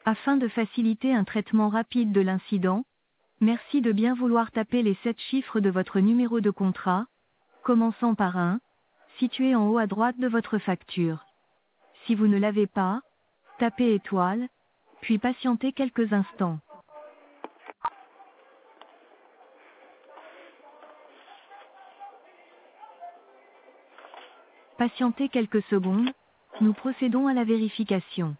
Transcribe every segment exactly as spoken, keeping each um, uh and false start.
Afin de faciliter un traitement rapide de l'incident, merci de bien vouloir taper les sept chiffres de votre numéro de contrat, commençant par un, situé en haut à droite de votre facture. Si vous ne l'avez pas, tapez étoile, puis patientez quelques instants. Patientez quelques secondes, nous procédons à la vérification.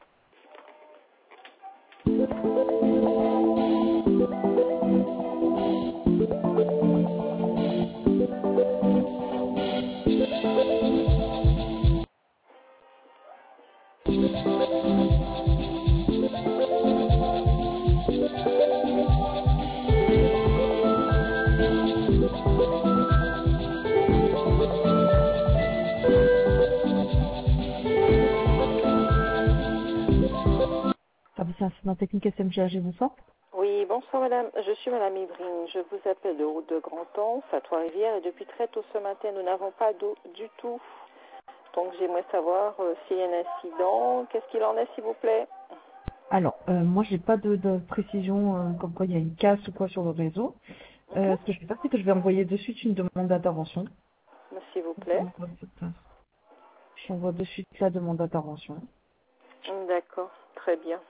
Service incident technique S M G A G, bonsoir. Oui, bonsoir madame. Je suis madame Ibrine. Je vous appelle de route de Grand-Anse à Trois-Rivières et depuis très tôt ce matin, nous n'avons pas d'eau du tout. Donc j'aimerais savoir euh, s'il y a un incident. Qu'est-ce qu'il en est, s'il vous plaît? Alors, euh, moi, j'ai pas de, de précision euh, comme quoi il y a une casse ou quoi sur le réseau. Euh, Ok. ce que je vais faire, c'est que je vais envoyer de suite une demande d'intervention. S'il vous plaît. J'envoie de suite la demande d'intervention. D'accord, très bien.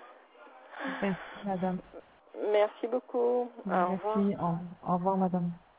Merci, madame. Merci beaucoup. Au revoir. Merci. Au, au revoir, madame.